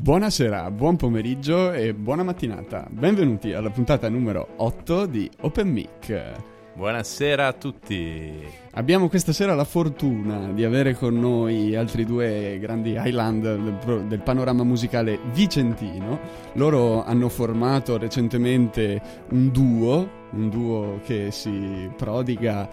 Buonasera, buon pomeriggio e buona mattinata. Benvenuti alla puntata numero 8 di Open Mic. Buonasera a tutti. Abbiamo questa sera la fortuna di avere con noi altri due grandi highland del panorama musicale vicentino. Loro hanno formato recentemente un duo che si prodiga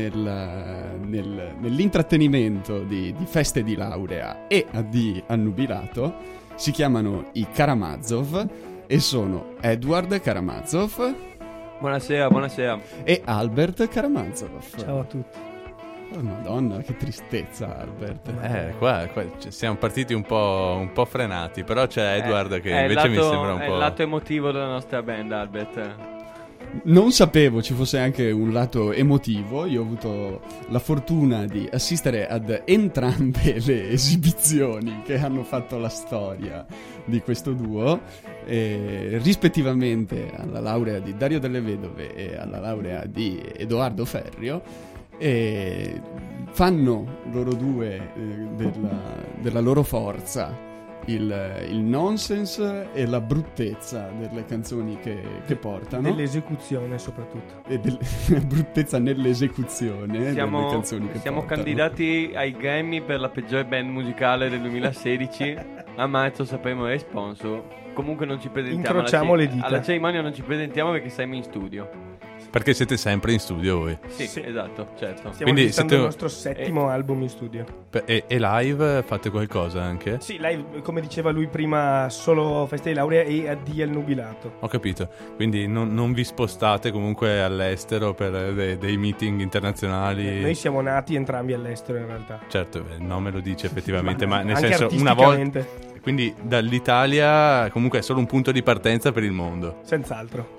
nell'intrattenimento di feste di laurea e di annubilato. Si chiamano i Karamazov e sono Edward Karamazov. Buonasera, buonasera. E Albert Karamazov. Ciao a tutti. Oh, Madonna, che tristezza, Albert. Qua siamo partiti un po' frenati, però c'è Edward che invece mi sembra un po'... È il lato emotivo della nostra band, Albert. Non sapevo ci fosse anche un lato emotivo. Io ho avuto la fortuna di assistere ad entrambe le esibizioni che hanno fatto la storia di questo duo, rispettivamente alla laurea di Dario Delle Vedove e alla laurea di Edoardo Ferrio, e fanno loro due della loro forza il nonsense e la bruttezza delle canzoni che portano, dell'esecuzione soprattutto, e bruttezza nell'esecuzione delle canzoni che siamo portano. Candidati ai Grammy per la peggiore band musicale del 2016. A marzo sapremo il sponsor. Comunque non ci presentiamo le dita. alla cerimonia, non ci presentiamo perché siamo in studio. Perché siete sempre in studio voi. Sì. Esatto, certo. Stiamo registrando il nostro settimo album in studio. E live fate qualcosa anche? Sì, live, come diceva lui prima, solo festa di laurea e addio al nubilato. Ho capito. Quindi non vi spostate comunque all'estero per dei meeting internazionali? Noi siamo nati entrambi all'estero in realtà. Certo, il nome lo dice effettivamente, ma nel anche senso una volta... Quindi dall'Italia comunque è solo un punto di partenza per il mondo. Senz'altro.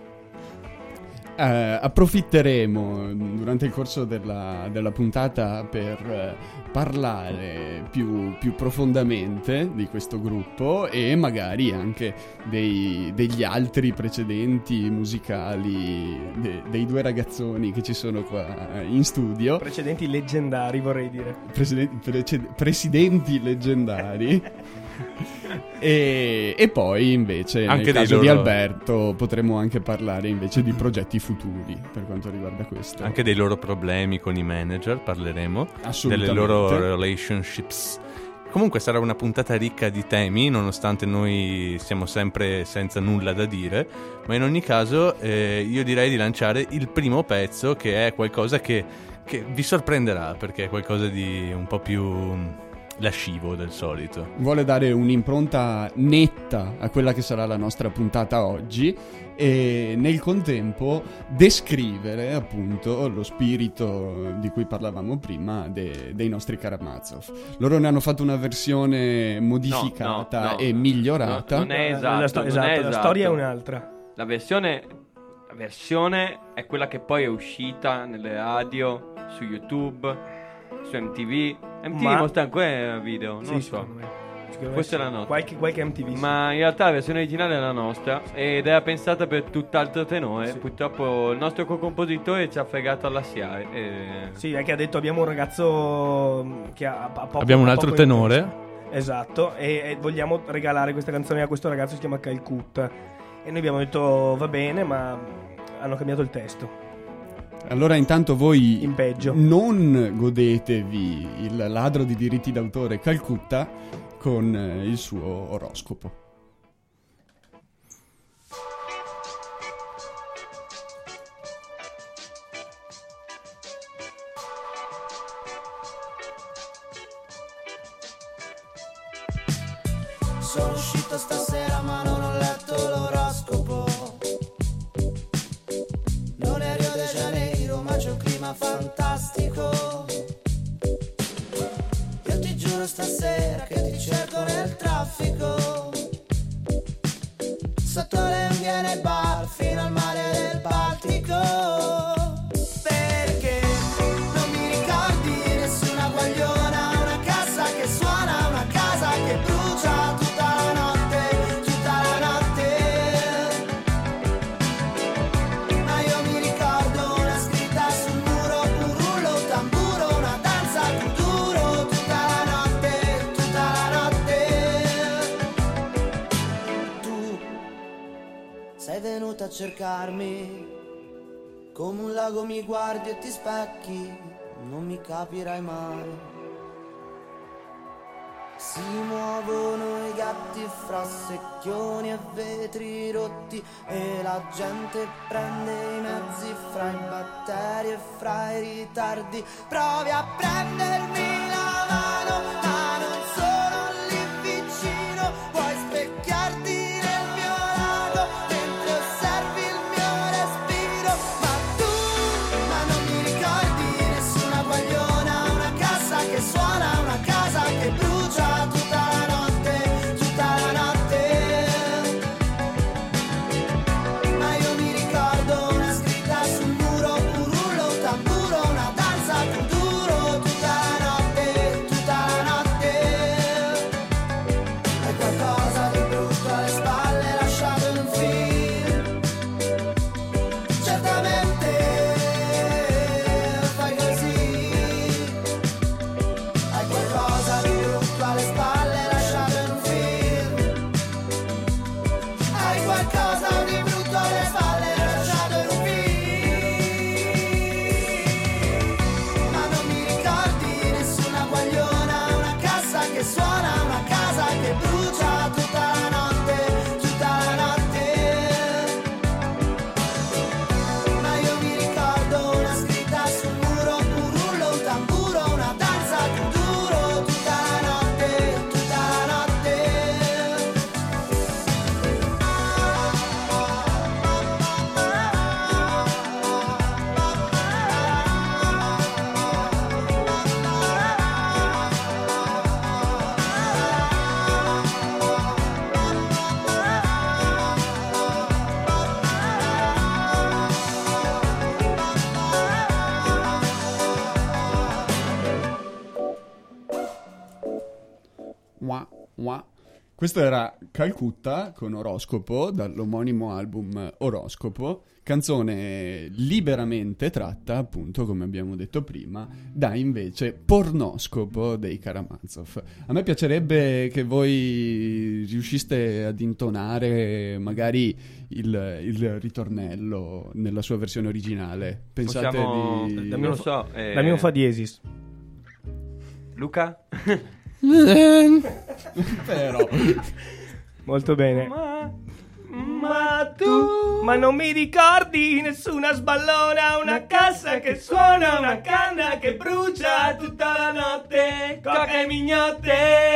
Approfitteremo durante il corso della puntata per parlare più profondamente di questo gruppo e magari anche degli altri precedenti musicali dei due ragazzoni che ci sono qua in studio. Precedenti leggendari, vorrei dire. Presidenti leggendari. E poi invece anche nel caso di Alberto potremo anche parlare invece di progetti futuri per quanto riguarda questo. Anche dei loro problemi con i manager parleremo, delle loro relationships. Comunque sarà una puntata ricca di temi, nonostante noi siamo sempre senza nulla da dire, ma in ogni caso io direi di lanciare il primo pezzo, che è qualcosa che vi sorprenderà, perché è qualcosa di un po' più lascivo del solito. Vuole dare un'impronta netta a quella che sarà la nostra puntata oggi e nel contempo descrivere appunto lo spirito di cui parlavamo prima dei nostri Karamazov. Loro ne hanno fatto una versione modificata e migliorata. Non è esatto, la storia è un'altra. La versione è quella che poi è uscita nelle radio, su YouTube, su MTV mostra ancora video, non so. Questa è la nostra. Qualche MTV. Ma in realtà la versione originale è la nostra ed era pensata per tutt'altro tenore. Sì. Purtroppo il nostro co-compositore ci ha fregato alla SIAE. Sì, è che ha detto abbiamo un ragazzo che ha poco. Abbiamo un altro tenore. Esatto, e vogliamo regalare questa canzone a questo ragazzo, si chiama Calcutta. E noi abbiamo detto va bene, ma hanno cambiato il testo. Allora intanto voi in peggio non godetevi il ladro di diritti d'autore Calcutta con il suo oroscopo. Sono uscito stasera ma non ho letto l'oroscopo. Non è Rio de Janeiro ma c'è un clima fantastico. Io ti giuro stasera che ti cerco nel traffico, sotto le unghie nei bar fino al mare del Baltico. Perché non mi ricordi nessuna guagliona, una cassa che suona, una casa che brucia tutta la notte venuta a cercarmi. Come un lago mi guardi e ti specchi, non mi capirai mai. Si muovono i gatti fra secchioni e vetri rotti, e la gente prende i mezzi fra i batteri e fra i ritardi. Provi a prendermi la mano, ma non sono lì vicino. Puoi specchiarti nel mio lago mentre osservi il mio respiro. Ma non mi ricordi nessuna guagliona, una cassa che suona, una casa che brucia tutta la notte, tutta la notte. Ma io mi ricordo una scritta sul muro, un rullo, un tamburo, una danza, kuduro, tutta la notte, tutta la notte. È qualcosa di brutto alle spalle lasciato in un film. Certamente fai così. Hai qualcosa di brutto alle spalle lasciato in un film. Hai qualcosa di brutto alle spalle lasciato in un film. Ma non mi ricordi nessuna guagliona, una cassa che suona, una casa che brucia tutta la notte, tutta la notte. Ma io mi ricordo una scritta sul muro, un rullo, un tamburo, una danza che duro tutta la notte, tutta la notte. Wah, wah. Questo era Calcutta con Oroscopo, dall'omonimo album Oroscopo, canzone liberamente tratta, appunto, come abbiamo detto prima, da invece Pornoscopo dei Karamazov. A me piacerebbe che voi riusciste ad intonare magari il ritornello nella sua versione originale. Pensate di... Non lo so. Dammi un fa diesis. Luca? Però... Molto bene. Ma tu? Ma non mi ricordi nessuna sballona, una cassa che suona, una canna che brucia tutta la notte, coca e mignotte.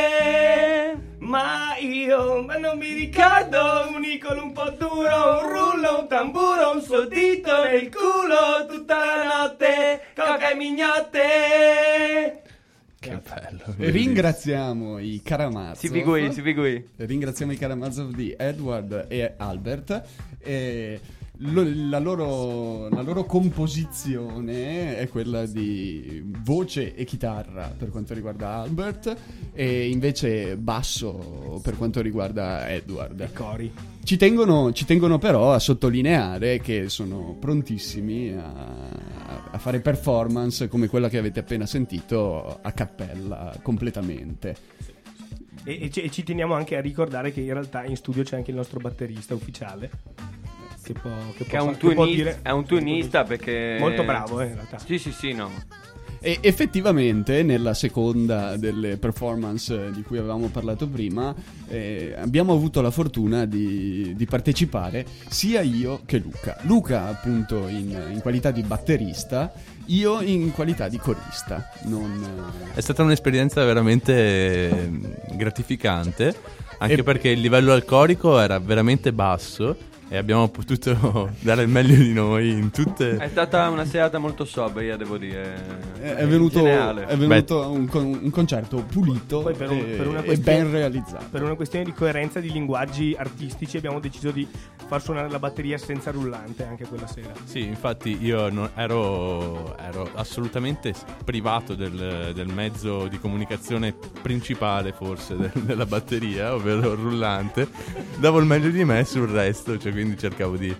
Ma non mi ricordo un icolo un po' duro, un rullo, un tamburo, un suo dito nel culo tutta la notte, coca e mignotte. Che bello. Ringraziamo i Karamazov. Si figui. Ringraziamo i Karamazov di Edward e Albert. La loro composizione è quella di voce e chitarra per quanto riguarda Albert, e invece basso per quanto riguarda Edward. I cori. Ci tengono però a sottolineare che sono prontissimi a fare performance come quella che avete appena sentito a cappella completamente. E ci teniamo anche a ricordare che in realtà in studio c'è anche il nostro batterista ufficiale, che è un tunista perché molto bravo, in realtà. Sì, no. E effettivamente nella seconda delle performance di cui avevamo parlato prima abbiamo avuto la fortuna di partecipare sia io che Luca appunto in qualità di batterista, io in qualità di corista. È stata un'esperienza veramente gratificante, anche perché il livello alcolico era veramente basso e abbiamo potuto dare il meglio di noi in tutte. È stata una serata molto sobria, devo dire. È venuto un concerto pulito. Poi e ben realizzato. Per una questione di coerenza di linguaggi artistici abbiamo deciso di far suonare la batteria senza rullante anche quella sera. Sì, infatti io ero assolutamente privato del mezzo di comunicazione principale forse della batteria, ovvero il rullante. Davo il meglio di me sul resto, cioè quindi cercavo di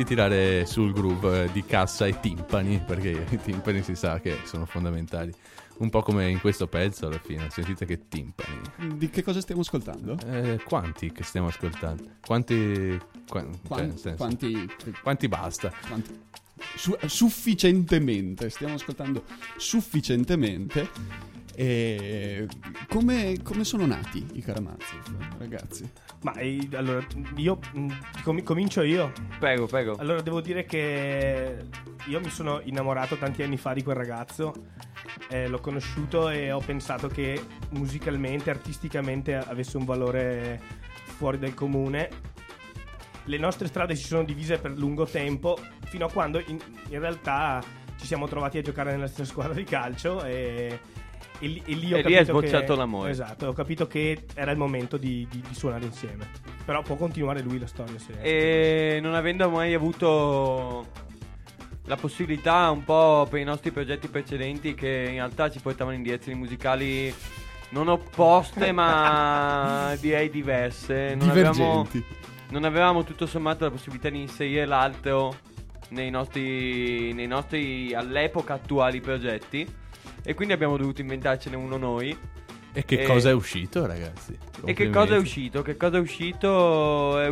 tirare sul groove di cassa e timpani, perché i timpani si sa che sono fondamentali. Un po' come in questo pezzo alla fine, sentite che timpani. Di che cosa stiamo ascoltando? Quanti che stiamo ascoltando? Quanti basta? Sufficientemente, stiamo ascoltando sufficientemente. E come sono nati i Karamazov, ragazzi? Ma allora io comincio io. Prego. Allora devo dire che io mi sono innamorato tanti anni fa di quel ragazzo, l'ho conosciuto e ho pensato che musicalmente, artisticamente avesse un valore fuori del comune. Le nostre strade si sono divise per lungo tempo, fino a quando in realtà ci siamo trovati a giocare nella stessa squadra di calcio e lì ho capito è sbocciato l'amore. Esatto, ho capito che era il momento di suonare insieme. Però può continuare lui la storia e non avendo mai avuto la possibilità, un po' per i nostri progetti precedenti, che in realtà ci portavano in direzioni musicali non opposte ma direi diverse, non avevamo tutto sommato la possibilità di inserire l'altro nei nostri all'epoca attuali progetti, e quindi abbiamo dovuto inventarcene uno noi. E che cosa è uscito, ragazzi? E che cosa è uscito? È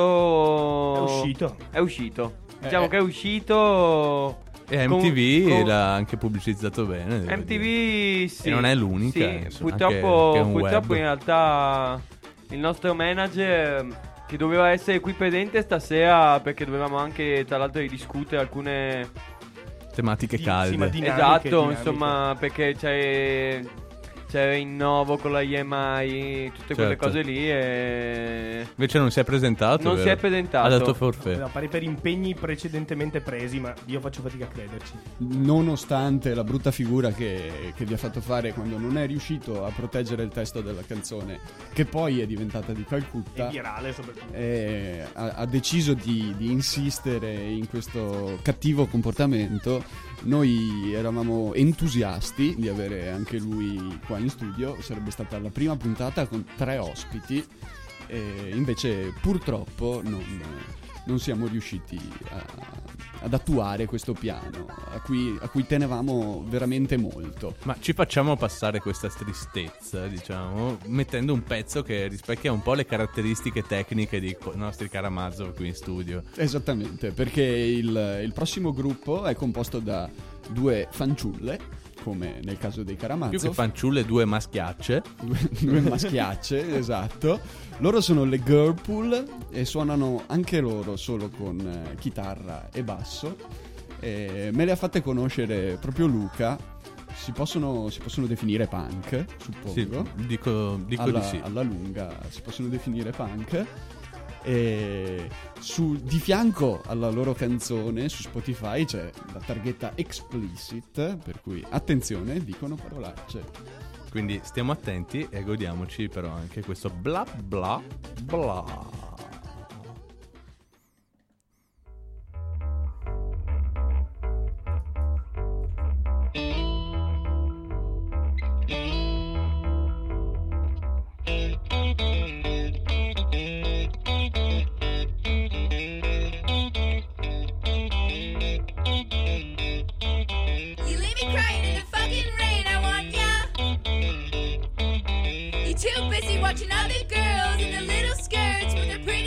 uscito. Diciamo che è uscito. E MTV l'ha anche pubblicizzato bene. MTV sì. E non è l'unica. Sì, insomma, purtroppo in realtà il nostro manager, che doveva essere qui presente stasera, perché dovevamo anche tra l'altro discutere alcune tematiche calde. Esatto, insomma, perché c'è Innovo con la EMI, tutte quelle cose lì, e invece non si è presentato. Ha dato forfè. Pare per impegni precedentemente presi, ma io faccio fatica a crederci. Nonostante la brutta figura che vi ha fatto fare quando non è riuscito a proteggere il testo della canzone, che poi è diventata di Calcutta, e virale soprattutto, ha deciso di insistere in questo cattivo comportamento. Noi eravamo entusiasti di avere anche lui qua in studio, sarebbe stata la prima puntata con 3 ospiti, e invece purtroppo non siamo riusciti ad attuare questo piano a cui tenevamo veramente molto. Ma ci facciamo passare questa tristezza, diciamo, mettendo un pezzo che rispecchia un po' le caratteristiche tecniche dei nostri Karamazov qui in studio. Esattamente, perché il prossimo gruppo è composto da 2 fanciulle, come nel caso dei Karamazov. Più che fanciulle, 2 maschiacce. Due maschiacce, esatto. Loro sono le Girlpool e suonano anche loro solo con chitarra e basso. Me le ha fatte conoscere proprio Luca. Si possono definire punk, suppongo. Sì, dico di sì. Alla lunga si possono definire punk. E di fianco alla loro canzone su Spotify c'è la targhetta explicit, per cui attenzione, dicono parolacce. Quindi stiamo attenti e godiamoci però anche questo bla bla bla. Too busy watching other girls in their little skirts with their pretty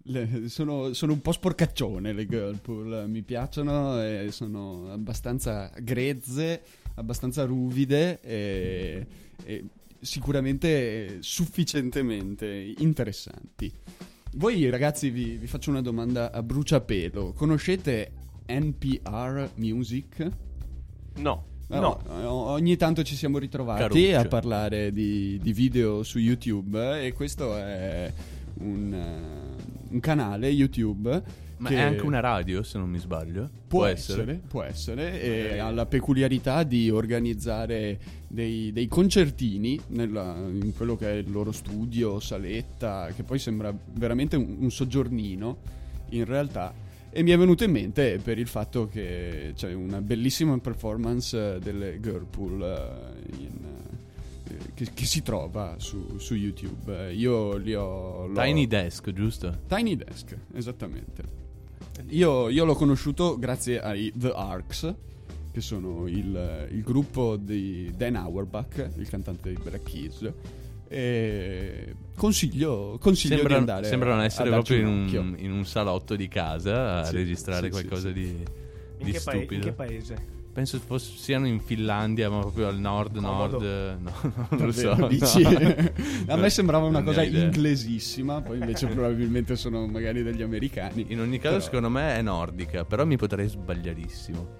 sono un po' sporcaccione le Girlpool, mi piacciono e sono abbastanza grezze, abbastanza ruvide e sicuramente sufficientemente interessanti. Voi ragazzi vi faccio una domanda a bruciapelo: conoscete NPR Music? No. Ogni tanto ci siamo ritrovati a parlare di video su YouTube e questo è un canale YouTube. Ma è anche una radio, se non mi sbaglio. Può essere e ha la peculiarità di organizzare dei concertini in quello che è il loro studio, saletta, che poi sembra veramente un soggiornino in realtà. E mi è venuto in mente per il fatto che c'è una bellissima performance delle Girlpool che si trova su YouTube. Io li ho... Tiny Desk, giusto? Tiny Desk, esattamente. Io l'ho conosciuto grazie ai The Arcs, che sono il gruppo di Dan Auerbach, il cantante di Black Keys. E consiglio di andare. Sembrano essere proprio in un salotto di casa a registrare qualcosa di stupido. In che paese? Penso siano in Finlandia, ma proprio al nord. No, non lo so. Dici? A me sembrava una cosa inglesissima, poi invece probabilmente sono magari degli americani. In ogni caso, secondo me è nordica, però mi potrei sbagliarissimo.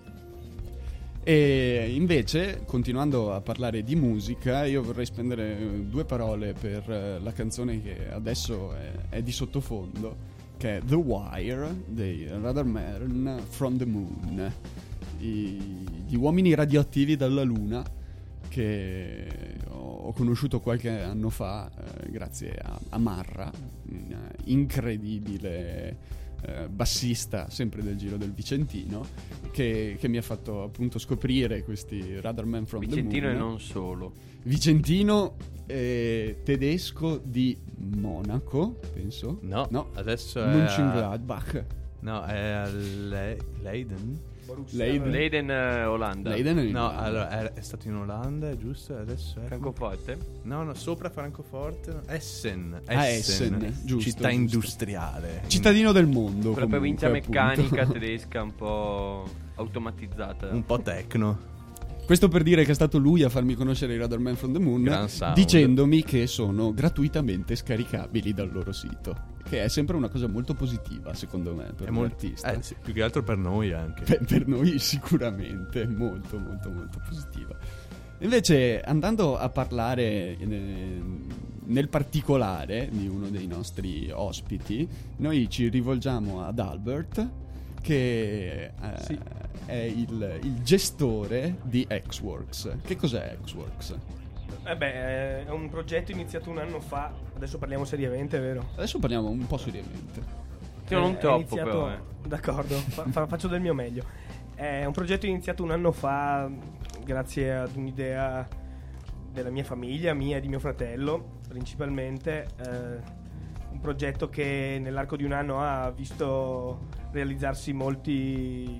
E invece, continuando a parlare di musica, io vorrei spendere 2 parole per la canzone che adesso è di sottofondo, che è The Wire dei Rather Man from the Moon, gli uomini radioattivi dalla Luna, che ho conosciuto qualche anno fa grazie a Marra, un incredibile bassista sempre del Giro del Vicentino, che mi ha fatto appunto scoprire questi Rather Man from the Moon. Vicentino e non solo. Vicentino tedesco di Monaco, penso. No, adesso è Mönchengladbach. No, è a Leiden. Leiden, Olanda. Leiden allora è stato in Olanda, giusto? Adesso è Francoforte? No, sopra Francoforte. Essen, giusto, città industriale. Cittadino del mondo. Quella provincia meccanica tedesca un po' automatizzata. Un po' tecno. Questo per dire che è stato lui a farmi conoscere i Rather Man from the Moon, dicendomi che sono gratuitamente scaricabili dal loro sito, che è sempre una cosa molto positiva secondo me per un artista. Sì, più che altro per noi anche. Per noi sicuramente molto molto molto positiva. Invece, andando a parlare nel particolare di uno dei nostri ospiti, noi ci rivolgiamo ad Albert, che è il gestore di Xworks. Che cos'è Xworks? È un progetto iniziato un anno fa. Adesso parliamo seriamente, vero? Adesso parliamo un po' seriamente. Non troppo però. D'accordo, faccio del mio meglio. È un progetto iniziato un anno fa grazie ad un'idea della mia famiglia, mia e di mio fratello principalmente. Un progetto che nell'arco di un anno ha visto realizzarsi molti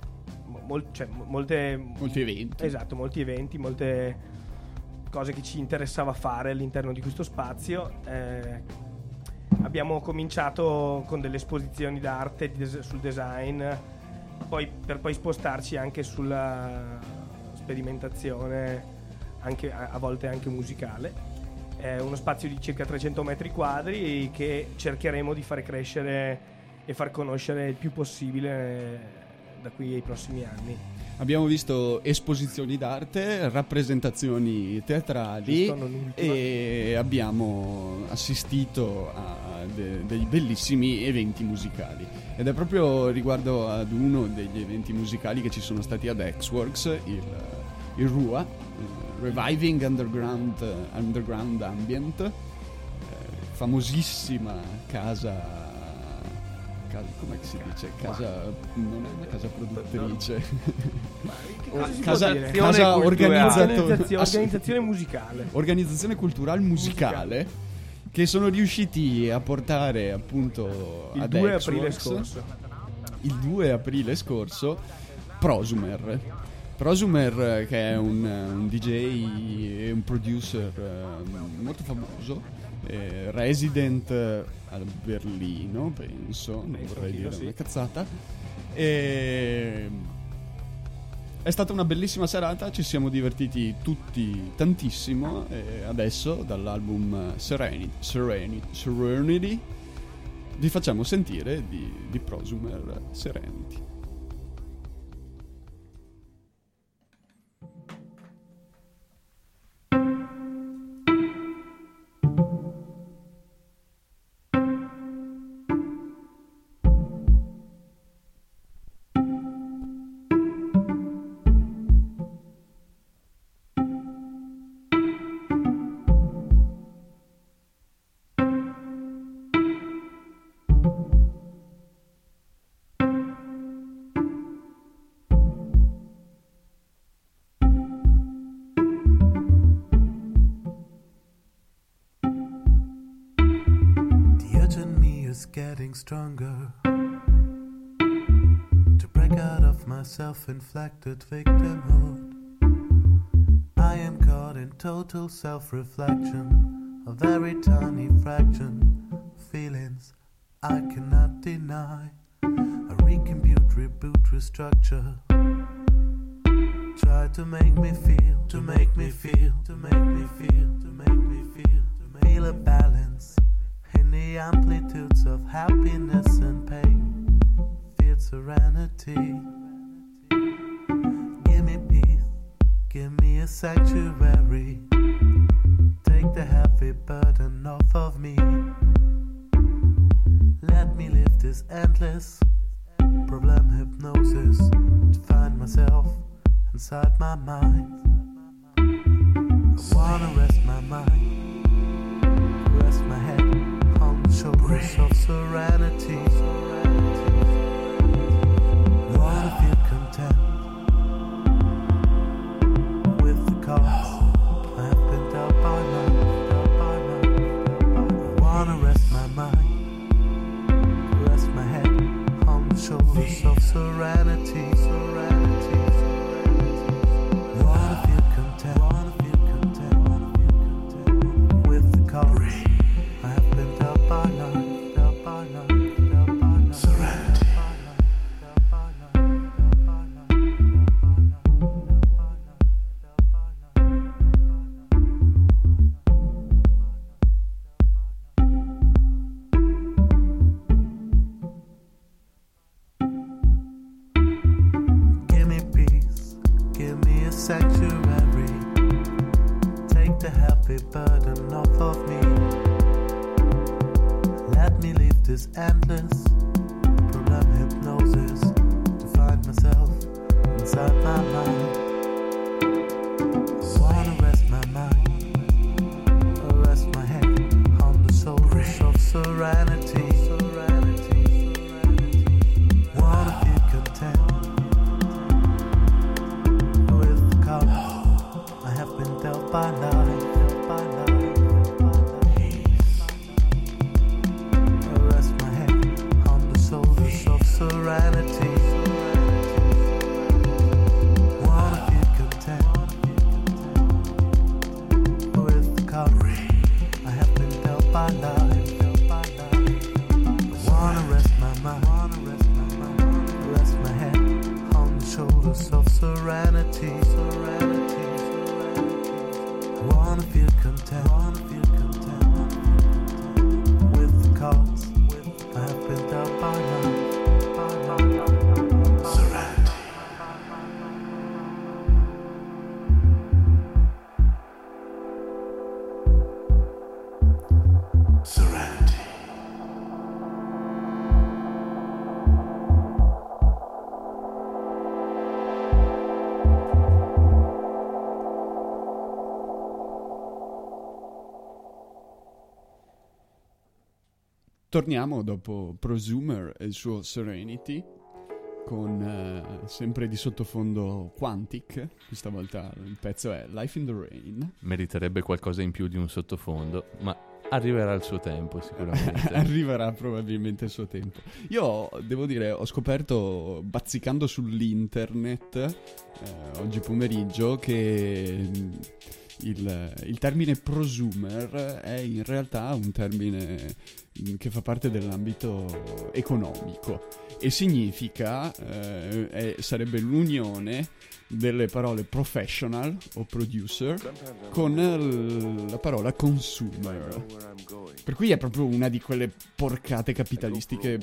eventi. Esatto, molti eventi, molte cose che ci interessava fare all'interno di questo spazio. Abbiamo cominciato con delle esposizioni d'arte sul design, per poi spostarci anche sulla sperimentazione, anche a volte anche musicale. È uno spazio di circa 300 metri quadri che cercheremo di fare crescere e far conoscere il più possibile da qui ai prossimi anni. Abbiamo visto esposizioni d'arte, rappresentazioni teatrali e abbiamo assistito a dei bellissimi eventi musicali. Ed è proprio riguardo ad uno degli eventi musicali che ci sono stati ad Xworks, il RUA, Reviving Underground Ambient, famosissima casa, come si dice? Non è una casa produttrice, casa organizzazione musicale, organizzazione culturale musicale, che sono riusciti a portare appunto il ad 2 Xworks, aprile scorso. Il 2 aprile scorso, Prosumer, che è un DJ e un producer molto famoso, resident a Berlino, penso, non vorrei dire una cazzata. È stata una bellissima serata, ci siamo divertiti tutti tantissimo, e adesso dall'album Serenity vi facciamo sentire di Prosumer Serenity. Getting stronger to break out of my self-inflicted victimhood. I am caught in total self-reflection, a very tiny fraction of feelings I cannot deny. I recompute, reboot, restructure, try to make me feel, to make me feel, to make me feel, to make me feel, to feel a balance in the amplitudes of happiness and pain. Feel serenity. Give me peace, give me a sanctuary. Take the heavy burden off of me. Let me live this endless problem hypnosis to find myself inside my mind. I wanna rest my mind, rest my head on the shoulders of serenity. Wanna feel content with the cause I have been dealt by life. I wanna rest my mind, rest my head on the shoulders of serenity. Wanna feel content with the cause I have been dealt by life. Serenity. Give me peace, give me a sanctuary. Take the heavy burden off of me. Let me leave this endless problem hypnosis to find myself inside my mind. I wanna rest my mind, rest my head on the shoulders of serenity. Wanna feel content with the cause I have been dealt by life. Rest my head on the shoulders of serenity. Wanna feel content with the cause I have been dealt by life. Wanna rest my mind, rest my head on the shoulders of serenity. Wanna feel content with the cause I have been dealt by life. Serenity. Serenity. Torniamo dopo Prosumer e il suo Serenity con sempre di sottofondo Quantic. Questa volta il pezzo è Life in the Rain. Meriterebbe qualcosa in più di un sottofondo, ma arriverà il suo tempo sicuramente. Arriverà probabilmente il suo tempo. Io devo dire, ho scoperto bazzicando sull'internet oggi pomeriggio che il termine prosumer è in realtà un termine che fa parte dell'ambito economico e significa, sarebbe l'unione delle parole professional o producer con la parola consumer, per cui è proprio una di quelle porcate capitalistiche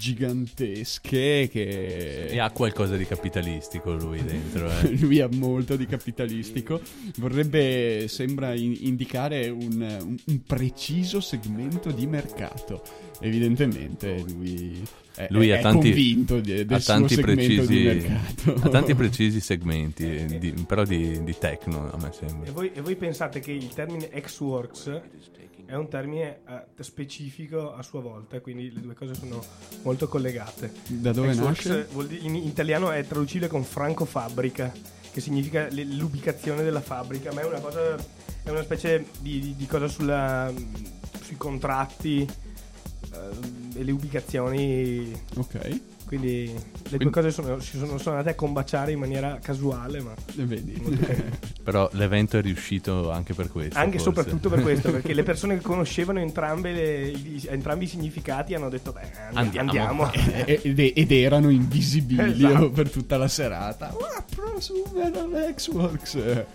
gigantesche che... E ha qualcosa di capitalistico lui dentro, Lui ha molto di capitalistico, vorrebbe, sembra indicare un preciso segmento di mercato. Evidentemente lui è convinto del suo segmento di mercato. Ha tanti precisi segmenti, però di techno a me sembra. E voi pensate che il termine ex-works è un termine specifico a sua volta, quindi le due cose sono molto collegate. Da dove nasce? In italiano è traducibile con franco fabbrica, che significa l'ubicazione della fabbrica, ma è una specie di cosa sui contratti e le ubicazioni. Ok. Quindi le due cose sono andate a combaciare in maniera casuale, ma vedi. Però l'evento è riuscito anche per questo. Anche forse. Soprattutto per questo, perché le persone che conoscevano entrambi i significati hanno detto andiamo. Ed erano invisibili, esatto, per tutta la serata. Prosumer Ex-Works,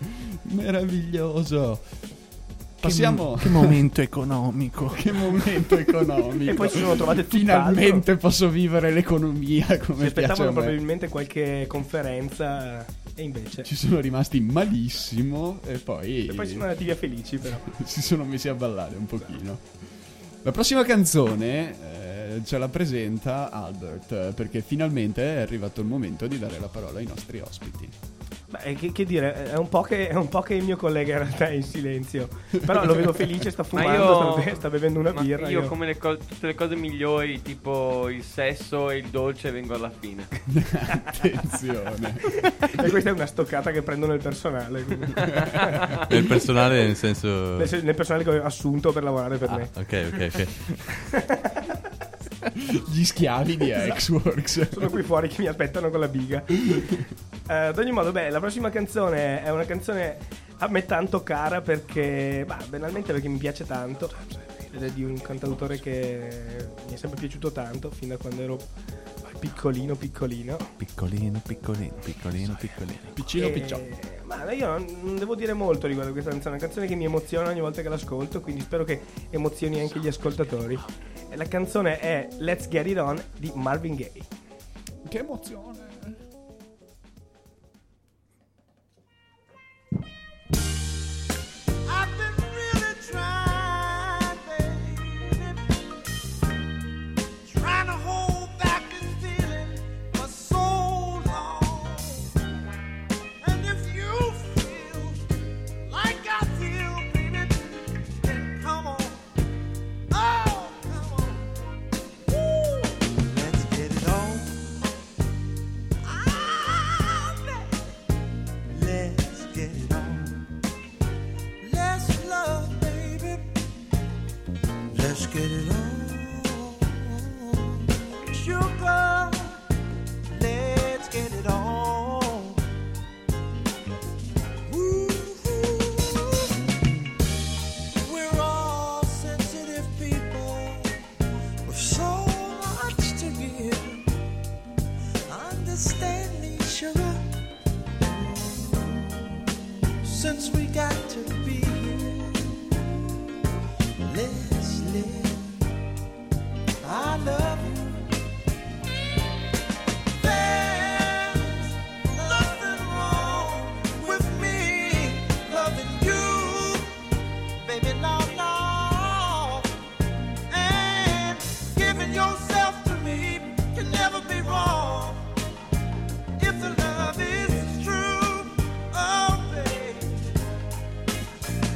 meraviglioso. Passiamo. Che momento economico. Che momento economico. E poi si sono trovate finalmente posso vivere l'economia come si aspettavano piace probabilmente qualche conferenza e invece ci sono rimasti malissimo e poi sono andati via felici, però si sono messi a ballare un pochino. La prossima canzone ce la presenta Albert, perché finalmente è arrivato il momento di dare la parola ai nostri ospiti. Beh, che dire, è un po' che il mio collega in realtà è in silenzio, però lo vedo felice, sta fumando, sta bevendo una birra. Io come tutte le cose migliori, tipo il sesso e il dolce, vengo alla fine. Attenzione. E questa è una stoccata che prendo nel personale. Nel personale nel senso... Nel personale che ho assunto per lavorare per me. Ok. Gli schiavi di Ex-Works sono qui fuori che mi aspettano con la biga. Ad ogni modo, la prossima canzone è una canzone a me tanto cara perché, banalmente perché mi piace tanto, ed è di un cantautore che mi è sempre piaciuto tanto fin da quando ero piccolino. Piccino. Ma io non devo dire molto riguardo a questa canzone, è una canzone che mi emoziona ogni volta che l'ascolto, quindi spero che emozioni anche gli ascoltatori. E la canzone è Let's Get It On di Marvin Gaye. Che emozione! Since we got to be here, let's live. I love you. There's nothing wrong with me loving you, baby, no. And giving yourself to me can never be wrong if the love is true. Oh, baby.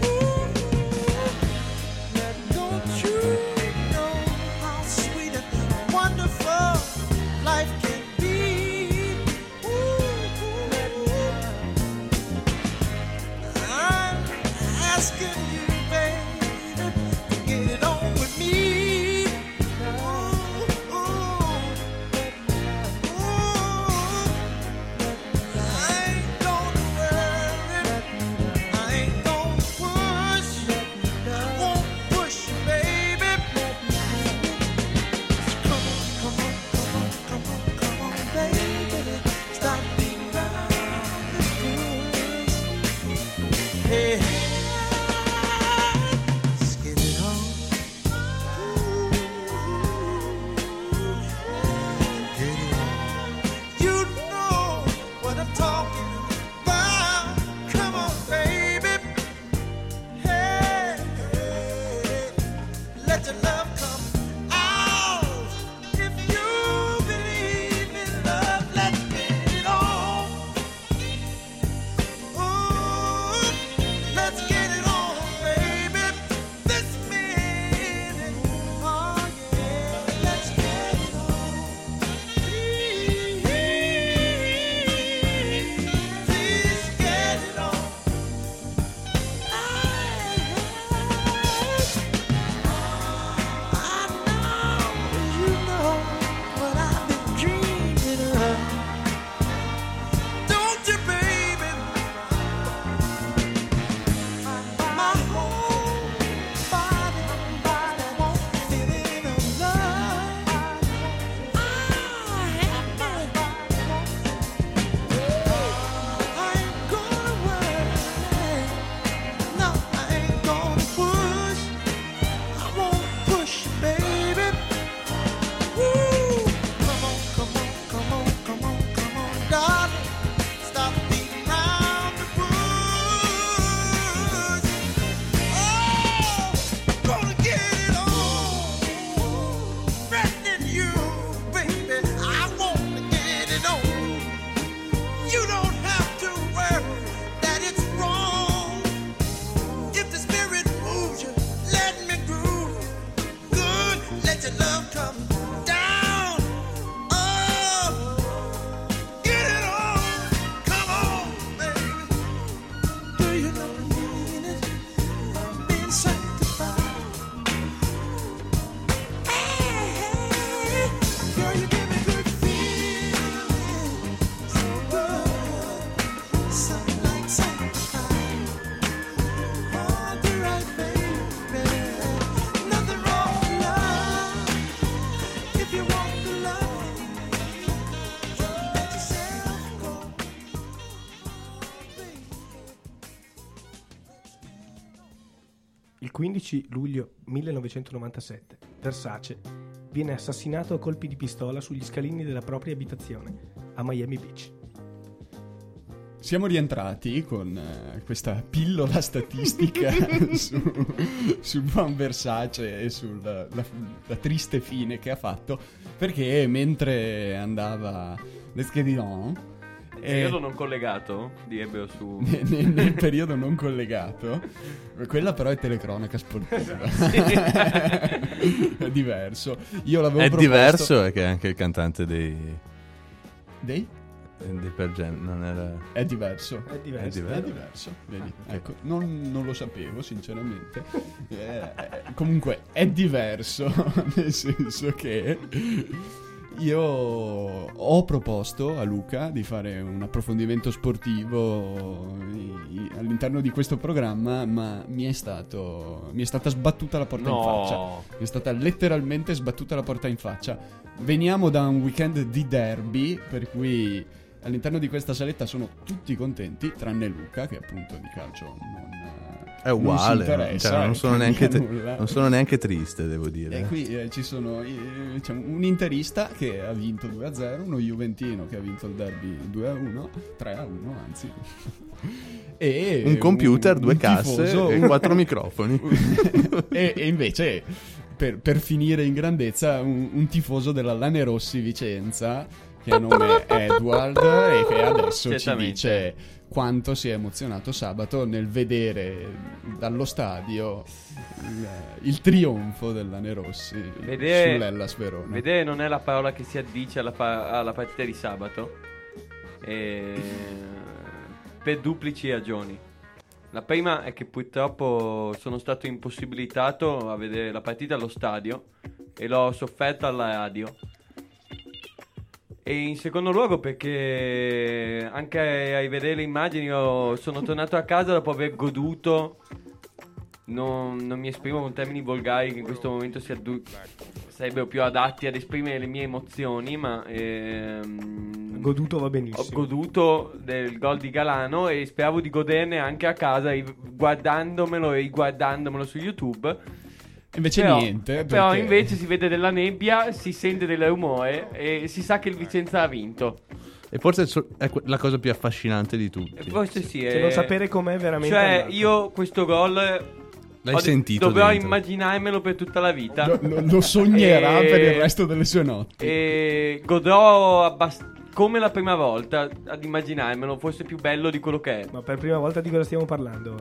Il 15 luglio 1997 Versace viene assassinato a colpi di pistola sugli scalini della propria abitazione a Miami Beach. Siamo rientrati con questa pillola statistica sul buon Versace e sulla triste fine che ha fatto, perché mentre andava Let's Get It On, periodo non collegato di Ebeo su nel periodo non collegato, quella però è telecronaca sportiva. È diverso. Io l'avevo proposto. Diverso, è che è anche il cantante dei Pearl Jam non era. È diverso. È diverso. Vedi? Ecco, non lo sapevo sinceramente. Comunque è diverso, nel senso che io ho proposto a Luca di fare un approfondimento sportivo all'interno di questo programma, ma mi è stata sbattuta la porta in faccia. Mi è stata letteralmente sbattuta la porta in faccia. Veniamo da un weekend di derby, per cui all'interno di questa saletta sono tutti contenti, tranne Luca, che appunto di calcio è uguale, cioè, non sono neanche triste, devo dire. E qui ci sono un interista che ha vinto 2-0, uno juventino che ha vinto il derby 2-1, 3-1 anzi, e un computer, due casse e 4 microfoni. e invece per finire in grandezza un tifoso della Lanerossi Vicenza, che ha nome Edward e che adesso ci dice quanto si è emozionato sabato nel vedere dallo stadio il trionfo del Lanerossi sull'Hellas Verona. Vedere non è la parola che si addice alla partita di sabato, per duplici ragioni. La prima è che purtroppo sono stato impossibilitato a vedere la partita allo stadio e l'ho sofferta alla radio. E in secondo luogo perché anche a rivedere le immagini sono tornato a casa dopo aver goduto. Non mi esprimo con termini volgari che in questo momento sarebbero più adatti ad esprimere le mie emozioni, ma Goduto va benissimo. Ho goduto del gol di Galano e speravo di goderne anche a casa guardandomelo e riguardandomelo su YouTube. Invece niente. Però invece si vede della nebbia, si sente del rumore e si sa che il Vicenza ha vinto. E forse è la cosa più affascinante di tutti. Forse sì. Cioè, non sapere com'è veramente. Cioè, andato. io questo gol l'hai sentito dovrò dentro. immaginarmelo per tutta la vita. Lo sognerà per il resto delle sue notti. E godrò come la prima volta ad immaginarmelo, forse più bello di quello che è. Ma per prima volta di cosa stiamo parlando?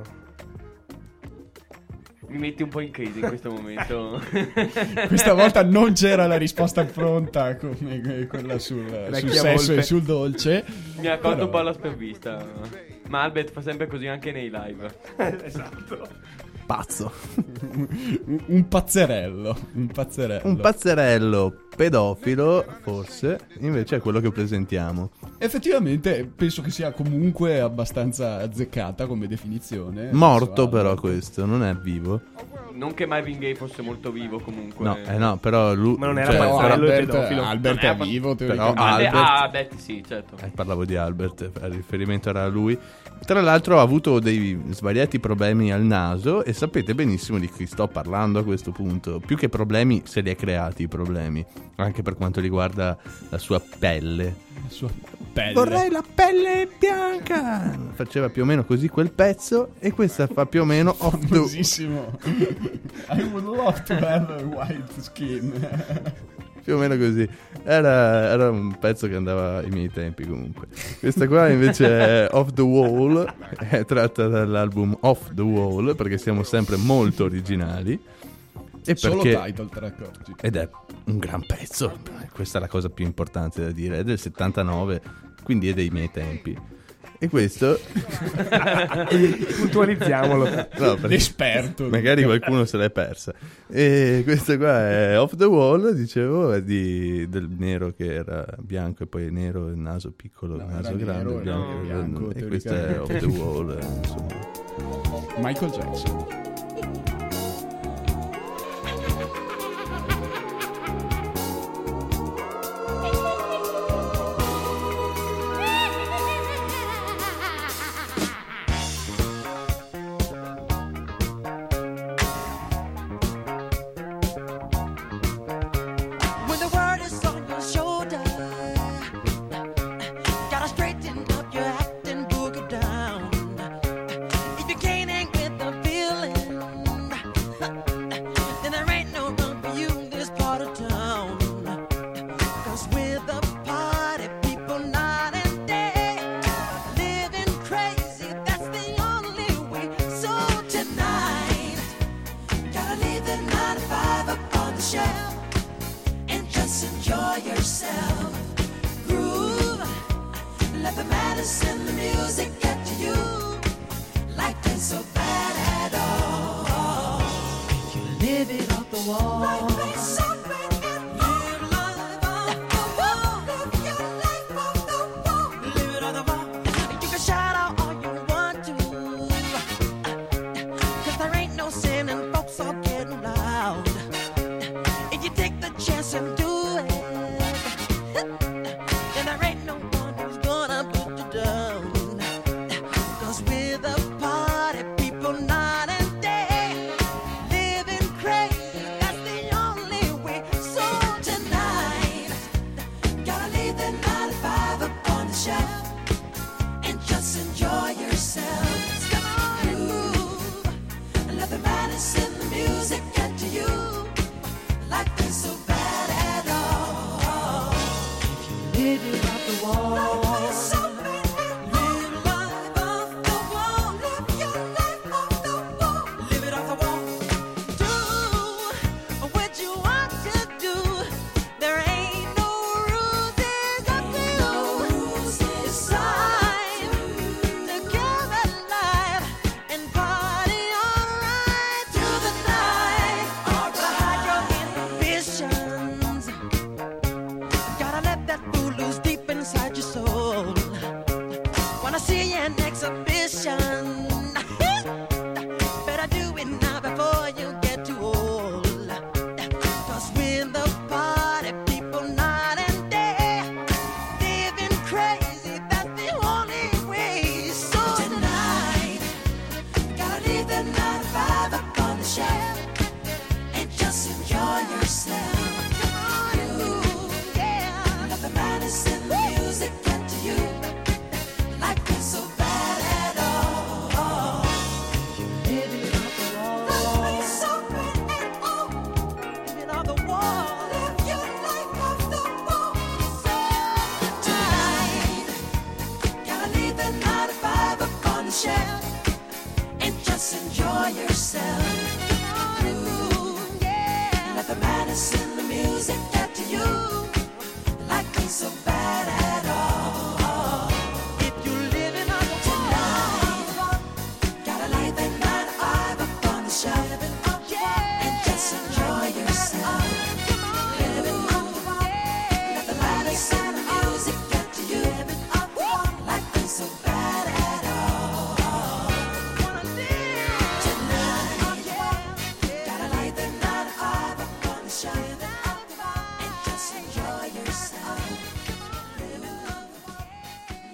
Mi metti un po' in crisi in questo momento. Questa volta non c'era la risposta pronta come quella sul sesso e sul dolce. Mi ha colto un po' alla sprovvista. Ma Albert fa sempre così anche nei live. Esatto. Pazzo. Un pazzerello. Un pazzerello pedofilo, forse, invece è quello che presentiamo. Effettivamente penso che sia comunque abbastanza azzeccata come definizione. Morto però questo, non è vivo. Non che Marvin Gaye fosse molto vivo comunque. No, però lui... Ma non era pazzerello e pedofilo. Albert è vivo, però Albert sì, certo. Parlavo di Albert, il riferimento era a lui. Tra l'altro ha avuto dei svariati problemi al naso e sapete benissimo di chi sto parlando a questo punto. Più che problemi, se li ha creati i problemi, anche per quanto riguarda la sua pelle. Vorrei la pelle bianca! Faceva più o meno così quel pezzo e questa fa più o meno famosissimo. I would love to have a white skin. Più o meno così. Era un pezzo che andava ai miei tempi comunque. Questa qua invece è Off the Wall, è tratta dall'album Off the Wall, perché siamo sempre molto originali. E solo perché... title track oggi. Ed è un gran pezzo, questa è la cosa più importante da dire, è del 79, quindi è dei miei tempi. E questo puntualizziamolo. No, l'esperto. Magari qualcuno se l'è persa. E questo qua è Off the Wall, dicevo, è del nero che era bianco e poi nero, il naso piccolo, il naso grande, bianco, e questo è Off the Wall, insomma. Michael Jackson.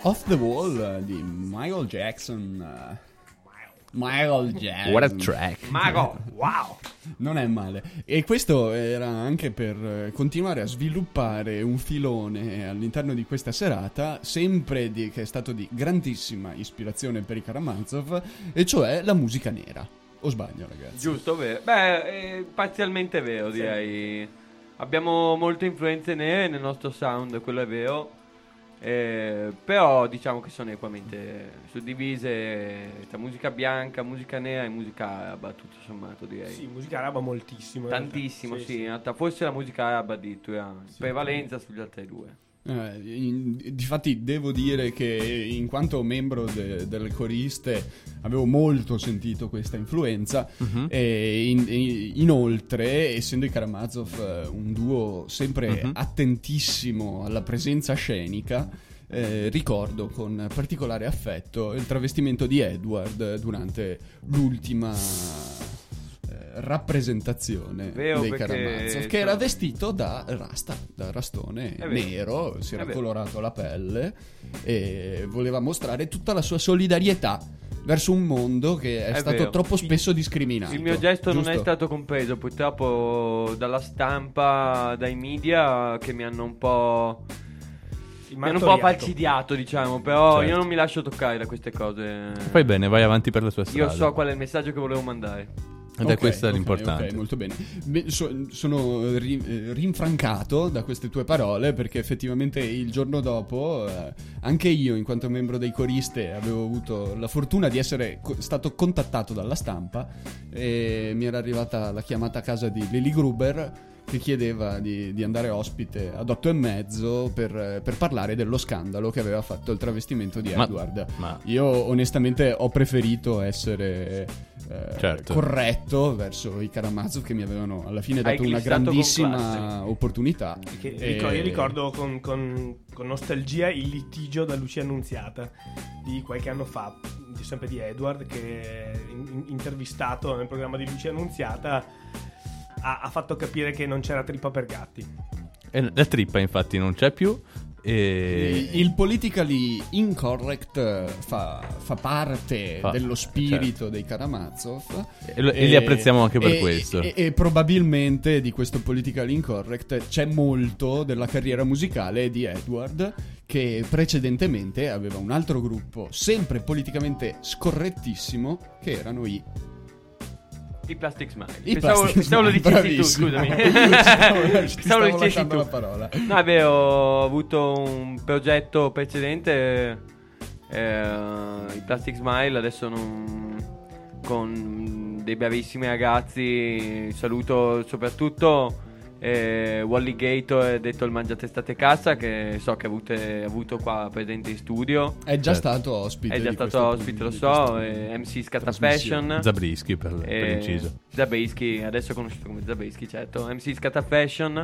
Off the Wall di Michael Jackson. Michael Jackson. What a track. Mago, wow. Non è male. E questo era anche per continuare a sviluppare un filone all'interno di questa serata, sempre che è stato di grandissima ispirazione per i Karamazov, e cioè la musica nera. O sbaglio, ragazzi? Giusto, vero. Beh, parzialmente vero, direi. Abbiamo molte influenze nere nel nostro sound, quello è vero. Però diciamo che sono equamente suddivise tra musica bianca, musica nera e musica araba, tutto sommato, direi. Sì, musica araba moltissimo. Tantissimo, sì. In realtà forse la musica araba addirittura prevalenza sugli altri due. Difatti devo dire che in quanto membro delle coriste avevo molto sentito questa influenza, e inoltre, essendo i Karamazov un duo sempre attentissimo alla presenza scenica, ricordo con particolare affetto il travestimento di Edward durante l'ultima rappresentazione dei Karamazov, che era vestito da rastone nero, si era colorato la pelle e voleva mostrare tutta la sua solidarietà verso un mondo che è stato troppo spesso discriminato. Il mio gesto non è stato compreso purtroppo dalla stampa, dai media, che mi hanno un po' falcidiato, diciamo. Però io non mi lascio toccare da queste cose. Fai bene, vai avanti per la tua strada. Io so qual è il messaggio che volevo mandare. Ed è questo l'importante. Ok, molto bene. Sono rinfrancato da queste tue parole, perché effettivamente il giorno dopo anche io, in quanto membro dei coriste, avevo avuto la fortuna di essere stato contattato dalla stampa e mi era arrivata la chiamata a casa di Lily Gruber, che chiedeva di andare ospite ad 8:30 per parlare dello scandalo che aveva fatto il travestimento di Edward. Io onestamente ho preferito essere corretto verso i Karamazov, che mi avevano alla fine dato una grandissima opportunità. Io ricordo con nostalgia il litigio da Lucia Annunziata di qualche anno fa, sempre di Edward, che intervistato nel programma di Lucia Annunziata ha fatto capire che non c'era trippa per gatti. E la trippa infatti non c'è più. Il politically incorrect fa parte dello spirito dei Karamazov, e li apprezziamo anche per questo. E probabilmente di questo politically incorrect c'è molto della carriera musicale di Edward, che precedentemente aveva un altro gruppo sempre politicamente scorrettissimo, che erano i Plastic Smile. Pensavo lo dicessi tu, scusami. Stavo lo dicessi tu. La parola. No, ho avuto un progetto precedente, i Plastic Smile, adesso con dei bravissimi ragazzi. Saluto soprattutto Wally Gator, detto il Mangiatestate Cassa, che so che avete avuto qua presente in studio. È già stato ospite. Lo so. MC Scatta Fashion, Zabrischi per l'inciso. Zabrischi, adesso conosciuto come Zabrischi, certo. MC Scatta Fashion,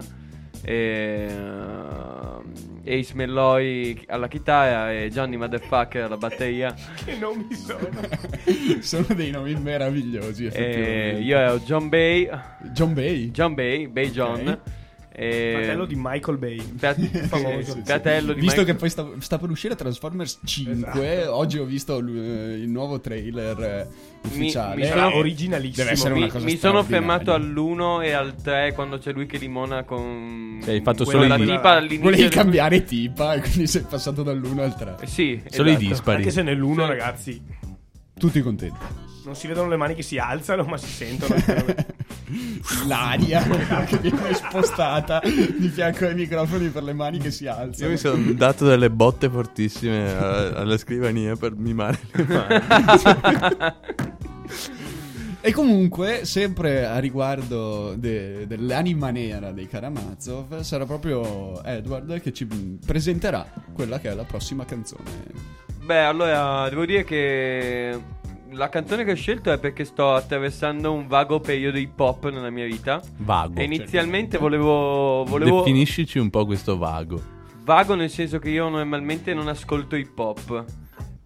Ace Melloy alla chitarra e Johnny Motherfucker alla batteria. Che nomi sono? Sono dei nomi meravigliosi, io ero John Bay, Bay John, okay. Fratello di Michael Bay, famoso. Fratello di visto che poi sta per uscire Transformers 5, esatto. Oggi ho visto il nuovo trailer ufficiale, originalissimo. Deve essere una cosa mi sono fermato all'1 e al 3 quando c'è lui che limona con hai fatto solo la tipa all'inizio. Volevi cambiare tipa e quindi sei passato dall'1 al 3. Sì, solo esatto. i dispari. Anche se nell'1 ragazzi tutti contenti. Non si vedono le mani che si alzano, ma si sentono. L'aria che viene spostata di fianco ai microfoni per le mani che si alzano. Io mi sono dato delle botte fortissime alla scrivania per mimare le mani. E comunque, sempre a riguardo dell'anima nera dei Karamazov, sarà proprio Edward che ci presenterà quella che è la prossima canzone. Beh, allora, devo dire che la canzone che ho scelto è perché sto attraversando un vago periodo hip hop nella mia vita. Vago. E inizialmente volevo... Definiscici un po' questo vago. Vago nel senso che io normalmente non ascolto hip hop.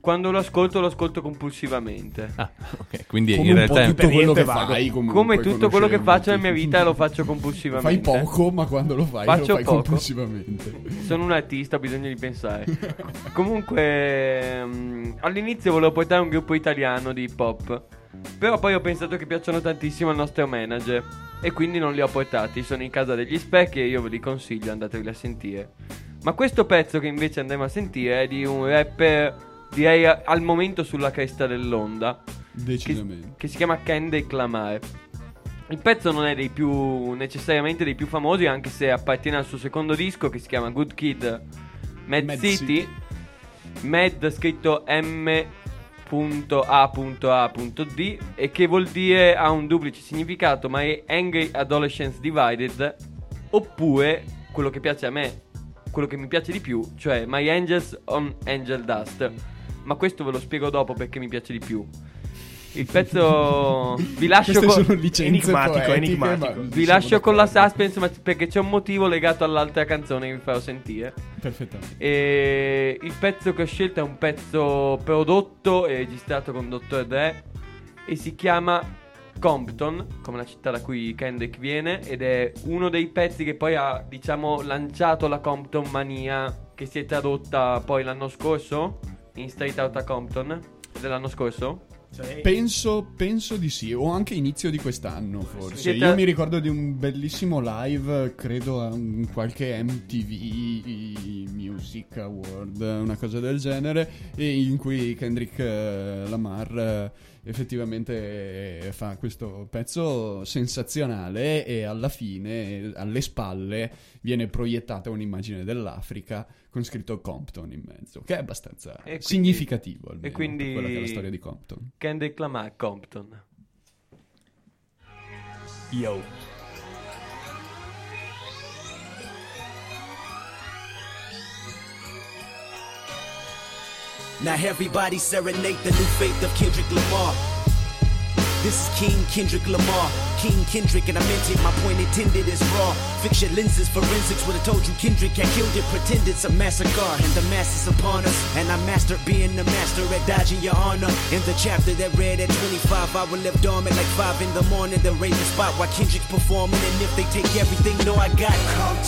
quando lo ascolto compulsivamente. Ok, quindi come in realtà tutto quello che fai, come tutto quello che faccio nella mia vita lo faccio compulsivamente. Fai poco, ma quando lo fai lo fai compulsivamente. Sono un artista, ho bisogno di pensare. Comunque all'inizio volevo portare un gruppo italiano di hip hop, però poi ho pensato che piacciono tantissimo al nostro manager e quindi non li ho portati. Sono in casa degli Specchi e io ve li consiglio, andateveli a sentire. Ma questo pezzo che invece andremo a sentire è di un rapper, direi al momento sulla cresta dell'onda, decisamente, che si chiama Kendrick Lamar. Il pezzo non è necessariamente dei più famosi, anche se appartiene al suo secondo disco che si chiama Good Kid, Mad City. Mad scritto M.A.A.D e che vuol dire, ha un duplice significato, ma è Angry Adolescents Divided, oppure quello che piace a me, quello che mi piace di più, cioè My Angels on Angel Dust. Ma questo ve lo spiego dopo perché mi piace di più. Il pezzo vi lascio enigmatico. Vi lascio con la suspense, ma perché c'è un motivo legato all'altra canzone che vi farò sentire. Perfettamente. E il pezzo che ho scelto è un pezzo prodotto e registrato con Dr. Dre e si chiama Compton, come la città da cui Kendrick viene, ed è uno dei pezzi che poi ha, diciamo, lanciato la Compton mania, che si è tradotta poi l'anno scorso in Straight Outta Compton dell'anno scorso. Penso di sì, o anche inizio di quest'anno forse. Io mi ricordo di un bellissimo live, credo a qualche MTV Music Award, una cosa del genere, e in cui Kendrick Lamar effettivamente fa questo pezzo sensazionale e alla fine, alle spalle, viene proiettata un'immagine dell'Africa con scritto Compton in mezzo, che è abbastanza significativo almeno, e quindi per quella che è la storia di Compton. Kendrick Lamar, Compton. Yo. Now everybody serenade the new faith of Kendrick Lamar. This is King Kendrick Lamar, King Kendrick, and I meant it, my point intended is raw. Fix your lenses, forensics would've told you Kendrick had killed it, pretend it's a massacre, and the mass is upon us, and I mastered being the master at dodging your honor. In the chapter that read at 25, I will live dormant like 5 in the morning, then raise the spot while Kendrick's performing, and if they take everything, no, I got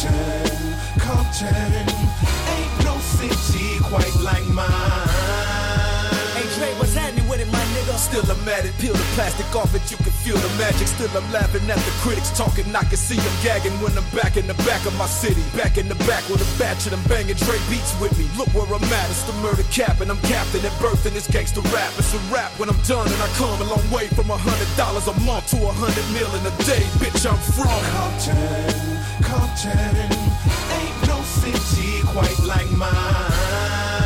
Compton, ain't no city quite like mine. Hey Dre, what's happening with it, my nigga? Still I'm at it, peel the plastic off it, you can feel the magic. Still I'm laughing at the critics talking, I can see them gagging when I'm back in the back of my city. Back in the back with a batch of them banging Dre beats with me. Look where I'm at, it's the murder cap, and I'm captain at birth in this gangster rap. It's a rap when I'm done, and I come a long way from $100 a month to 100 mil in a day. Bitch, I'm from Compton, ain't no city quite like mine.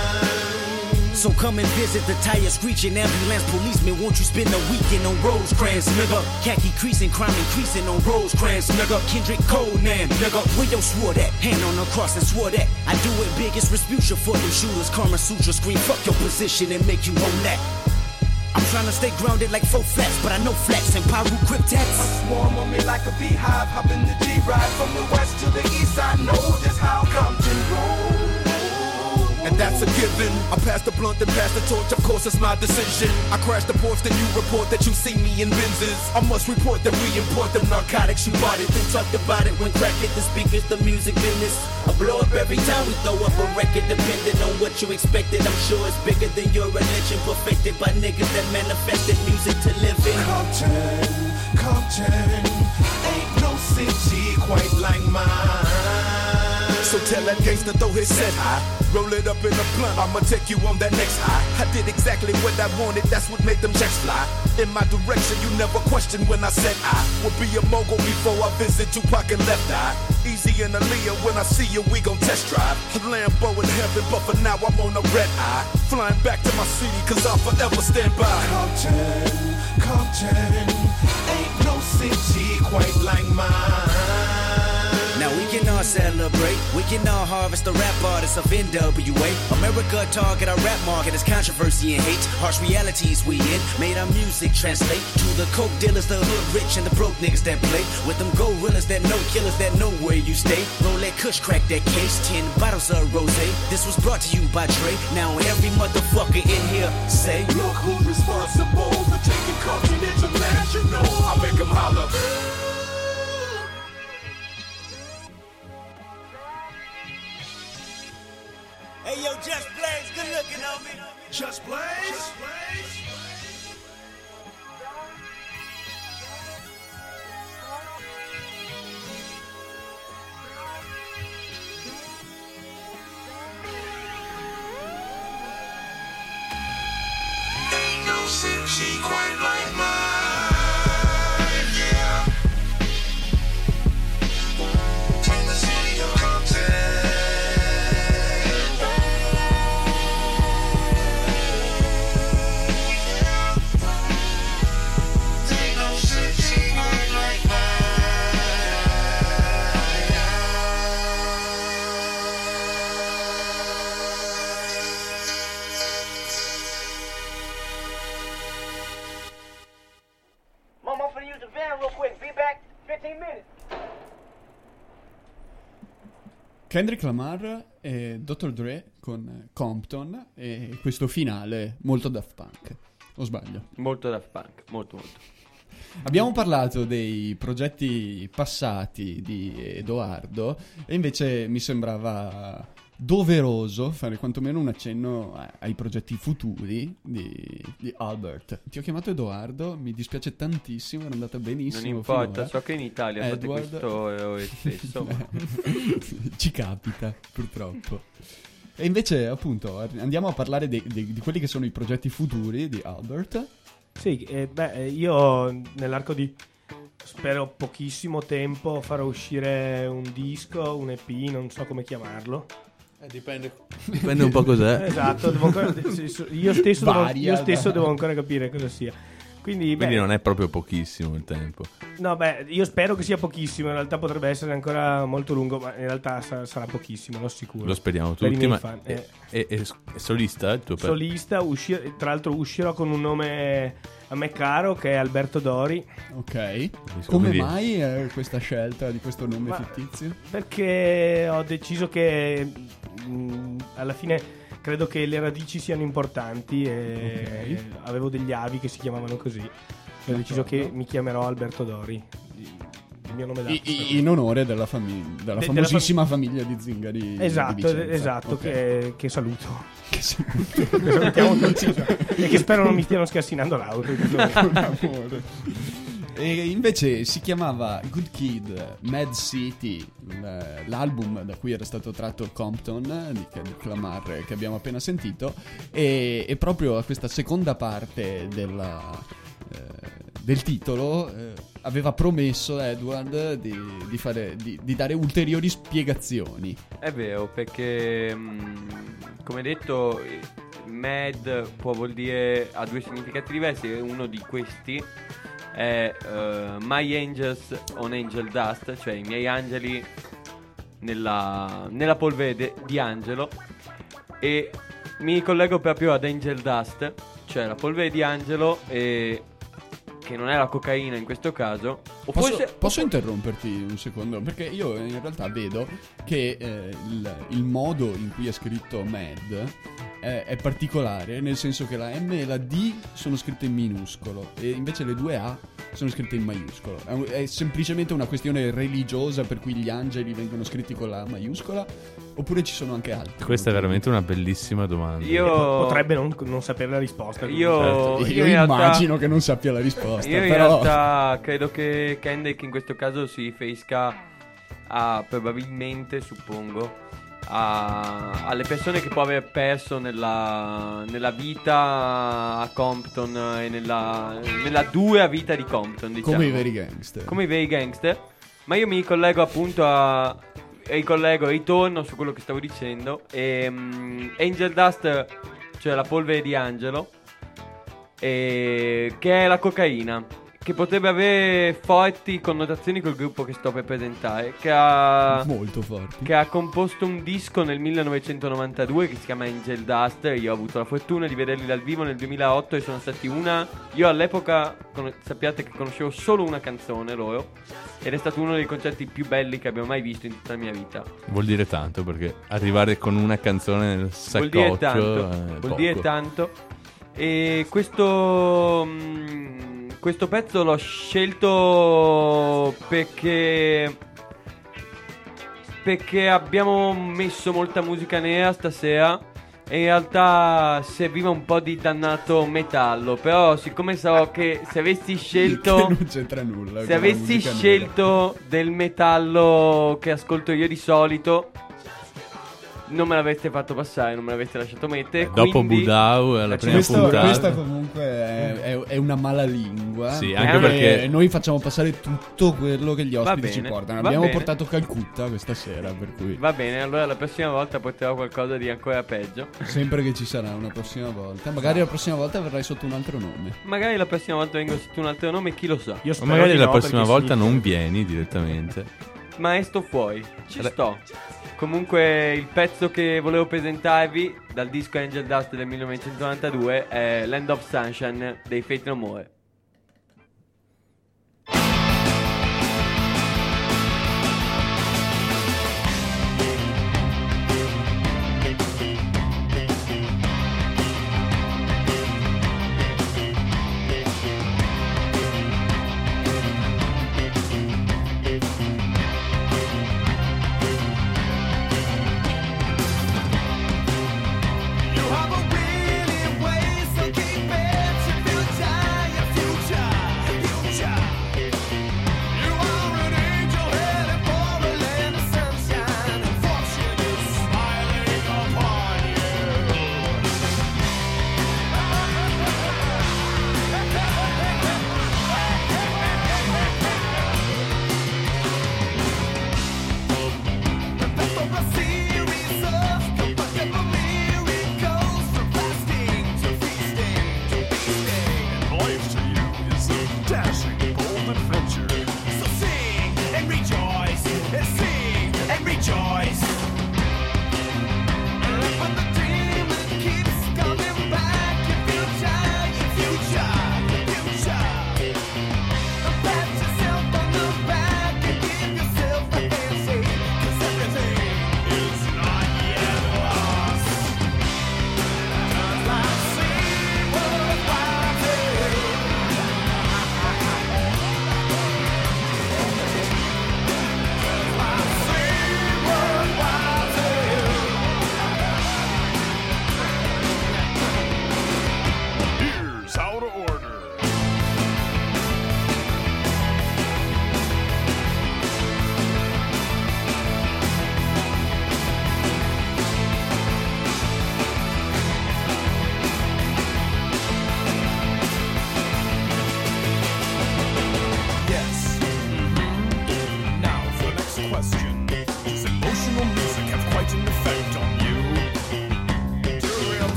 So come and visit the tire screeching ambulance policeman. Won't you spend a weekend on Rosecrans, nigga? Khaki creasing, crime increasing on Rosecrans, nigga. Kendrick Conan, nigga. Where yo swore that? Hand on the cross and swore that. I do it biggest Resputia for them shooters. Karma Sutra scream, fuck your position and make you own that. I'm trying to stay grounded like 4 flats, but I know flats and Pyru cryptats. A swarm on me like a beehive, hop in the G-Ride from the west to the east. I know just how Compton rolls. And that's a given. I pass the blunt and pass the torch, of course it's my decision. I crash the porch, then you report that you see me in Benzes. I must report that we import them narcotics, you bought it, then talked about it. When crack hit the speakers, the music business. I blow up every time we throw up a record, depending on what you expected. I'm sure it's bigger than your religion, perfected by niggas that manifested music to live in. Compton, ain't no city quite like mine. So tell that gangster throw his set high. Roll it up in a blunt, I'ma take you on that next high. I did exactly what I wanted, that's what made them checks fly. In my direction, you never questioned when I said I would be a mogul before I visit Tupac and Left Eye. Easy and Aaliyah, when I see you, we gon' test drive. A Lambo in heaven, but for now I'm on a red eye. Flying back to my city, cause I'll forever stand by. Compton, ain't no city quite like mine. Now we can all say a little celebrate. We can all harvest the rap artists of NWA. America target our rap market as controversy and hate. Harsh realities we in, made our music translate to the coke dealers, the hood rich, and the broke niggas that play with them gorillas that know killers that know where you stay. Roll that kush, crack that case, 10 bottles of rosé. This was brought to you by Dre. Now every motherfucker in here say, look who's responsible for taking Compton international. I make them holler. Hey yo, Just Blaze, good looking on me. Just Blaze. Just Blaze. Ain't no city quite like mine, yeah. Tennessee or Compton. Kendrick Lamar e Dr. Dre con Compton e questo finale molto Daft Punk, o sbaglio? Molto Daft Punk, molto. Abbiamo parlato dei progetti passati di Edoardo e invece mi sembrava doveroso fare quantomeno un accenno ai progetti futuri di Albert. Ti ho chiamato Edoardo, mi dispiace tantissimo, è andata benissimo. Non importa, finora. so che in Italia fate questo stesso. Ci capita, purtroppo. E invece, appunto, andiamo a parlare di quelli che sono i progetti futuri di Albert. Sì, io nell'arco di, spero, pochissimo tempo farò uscire un disco, un EP, non so come chiamarlo. Dipende un po' cos'è. Esatto, io stesso devo ancora capire cosa sia. Quindi non è proprio pochissimo il tempo. No, io spero che sia pochissimo. In realtà potrebbe essere ancora molto lungo, ma in realtà sarà pochissimo, lo sicuro. Lo speriamo tutti. Ma è solista il tuo solista, tra l'altro uscirò con un nome a me caro, che è Alberto Dori. Ok. Come mai questa scelta di questo nome fittizio? Perché ho deciso che alla fine credo che le radici siano importanti e avevo degli avi che si chiamavano così. Ho deciso che mi chiamerò Alberto Dori, il mio nome d'arte. In onore della famosissima famiglia di Zingari. Esatto, okay. che saluto. Che salutiamo tutti e che spero non mi stiano scassinando l'auto. E invece si chiamava Good Kid, Mad City, l'album da cui era stato tratto Compton di Kendrick Lamar che abbiamo appena sentito, e proprio a questa seconda parte del titolo aveva promesso Edward di dare ulteriori spiegazioni. È vero, perché come detto, Mad vuol dire, ha due significati diversi. Uno di questi è My Angels on Angel Dust, cioè i miei angeli nella polvere di Angelo, e mi collego proprio ad Angel Dust, cioè la polvere di Angelo, che non è la cocaina in questo caso. Posso interromperti un secondo? Perché io in realtà vedo che il modo in cui è scritto Mad è particolare, nel senso che la M e la D sono scritte in minuscolo e invece le due A sono scritte in maiuscolo. È semplicemente una questione religiosa per cui gli angeli vengono scritti con la A maiuscola, oppure ci sono anche altri? Questa è veramente una bellissima domanda. Potrebbe non sapere la risposta. Io immagino che non sappia la risposta. Io in realtà credo che Kendrick in questo caso si riferisca probabilmente, suppongo, alle persone che può aver perso nella vita a Compton e nella dura vita di Compton, diciamo. Come i veri gangster. Ma io mi collego appunto ritorno su quello che stavo dicendo. Angel Dust, cioè la polvere di Angelo, che è la cocaina, che potrebbe avere forti connotazioni col gruppo che sto per presentare, che ha molto forti, che ha composto un disco nel 1992 che si chiama Angel Dust. Io ho avuto la fortuna di vederli dal vivo nel 2008 e sono stati io all'epoca sappiate che conoscevo solo una canzone loro, ed è stato uno dei concerti più belli che abbiamo mai visto in tutta la mia vita. Vuol dire tanto, perché arrivare con una canzone nel saccoccio vuol dire tanto. E questo pezzo l'ho scelto perché abbiamo messo molta musica nera stasera e in realtà serviva un po' di dannato metallo. Però siccome so che se avessi scelto che non c'entra nulla, se avessi scelto nera del metallo che ascolto io di solito, non me l'aveste fatto passare, non me l'aveste lasciato mettere. Dopo Budau alla prima puntata. Questa comunque è una mala lingua. Sì, anche perché noi facciamo passare tutto quello che gli ospiti ci portano. Abbiamo portato Calcutta questa sera, per cui va bene, allora la prossima volta porterò qualcosa di ancora peggio. Sempre che ci sarà una prossima volta. Magari la prossima volta verrai sotto un altro nome. Magari la prossima volta vengo sotto un altro nome, chi lo sa. O magari la prossima volta non vieni direttamente. Maestro fuori, ci sto. Comunque il pezzo che volevo presentarvi dal disco Angel Dust del 1992 è Land of Sunshine dei Faith No More. You have a really way, so keep it. You feel tired.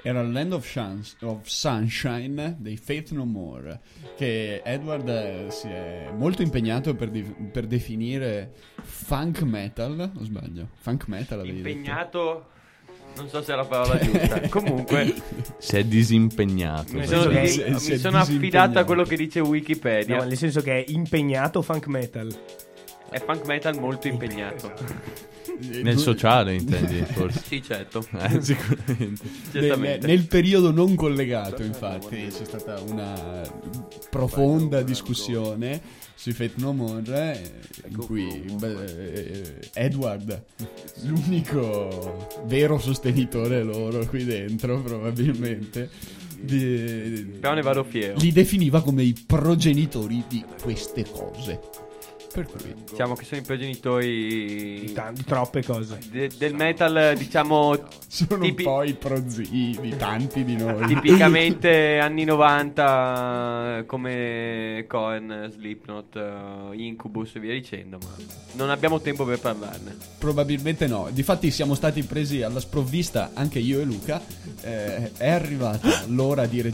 Era Land of Sunshine dei Faith No More, che Edward si è molto impegnato per definire funk metal, o sbaglio? Funk metal avevi impegnato detto? Non so se è la parola giusta. Comunque si è disimpegnato. Mi sono affidato a quello che dice Wikipedia. No, nel senso che è impegnato funk metal. È funk metal molto impegnato. Nel sociale intendi forse? Sì, certo. Sicuramente. Nel periodo non collegato, infatti, c'è stata una profonda discussione sui Faith No More, in cui Edward, l'unico vero sostenitore loro qui dentro, probabilmente, però ne vado fiero, li definiva come i progenitori di queste cose. Per cui diciamo che sono i progenitori di troppe cose del metal, diciamo. Sono un po' i prozii di tanti di noi. Tipicamente anni 90, come Korn, Slipknot, Incubus e via dicendo, ma non abbiamo tempo per parlarne. Probabilmente no. Difatti siamo stati presi alla sprovvista anche io e Luca. È arrivata l'ora di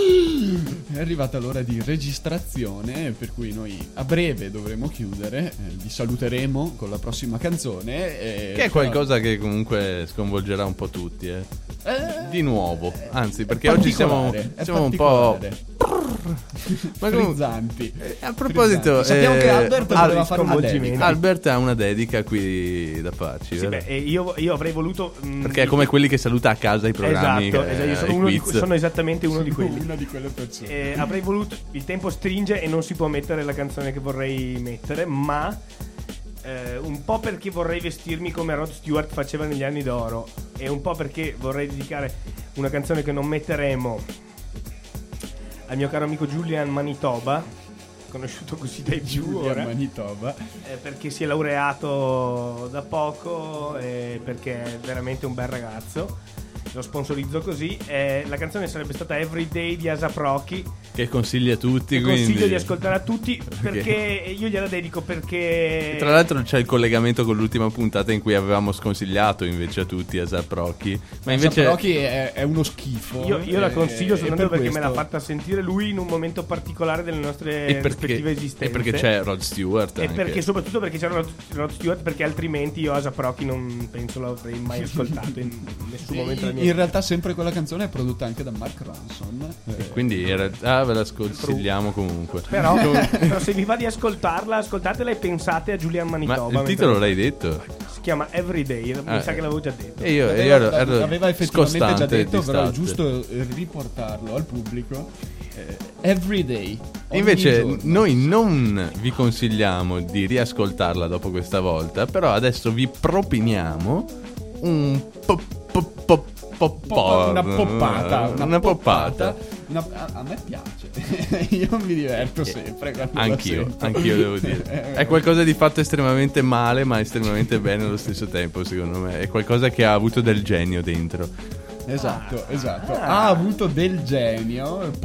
registrazione, per cui noi a breve dovremo chiudere. Vi saluteremo con la prossima canzone, che è qualcosa che comunque sconvolgerà un po' tutti, di nuovo, anzi, perché oggi siamo un po' frizzanti. A proposito, sappiamo che Albert voleva fare una dedica. Albert ha una dedica qui da farci. Sì, io avrei voluto perché è come quelli che saluta a casa i programmi. Esatto, io sono esattamente uno di quelli. Una di quelle persone. Avrei voluto, il tempo stringe e non si può mettere la canzone che vorrei mettere, ma un po' perché vorrei vestirmi come Rod Stewart faceva negli anni d'oro, e un po' perché vorrei dedicare una canzone che non metteremo al mio caro amico Julian Manitoba, conosciuto così dai più ora, Manitoba, perché si è laureato da poco e perché è veramente un bel ragazzo. Lo sponsorizzo così. La canzone sarebbe stata Everyday di A$AP Rocky, che consigli a tutti, consiglio di ascoltare a tutti, perché io gliela dedico perché tra l'altro c'è il collegamento con l'ultima puntata in cui avevamo sconsigliato invece a tutti A$AP Rocky, ma invece A$AP Rocky è uno schifo. Io la consiglio soltanto perché me l'ha fatta sentire lui in un momento particolare delle nostre rispettive esistenze, e perché c'è Rod Stewart e perché, soprattutto perché c'è Rod Stewart, perché altrimenti io A$AP Rocky non penso l'avrei mai ascoltato in nessun momento della mia in realtà sempre quella canzone è prodotta anche da Mark Ronson, quindi in realtà ve la sconsigliamo comunque. Però se vi va di ascoltarla, ascoltatela e pensate a Julian Manitoba. Ma il titolo l'hai detto? Si chiama Everyday, mi sa che l'avevo già detto. E io aveva effettivamente già detto, però è giusto riportarlo al pubblico. Everyday. Invece giorno. Noi non vi consigliamo di riascoltarla dopo questa volta, però adesso vi propiniamo un una poppata. A me piace. Io mi diverto sempre. Anch'io devo dire. È qualcosa di fatto estremamente male, ma estremamente bene allo stesso tempo, secondo me. È qualcosa che ha avuto del genio dentro. Esatto. Ha avuto del genio. Un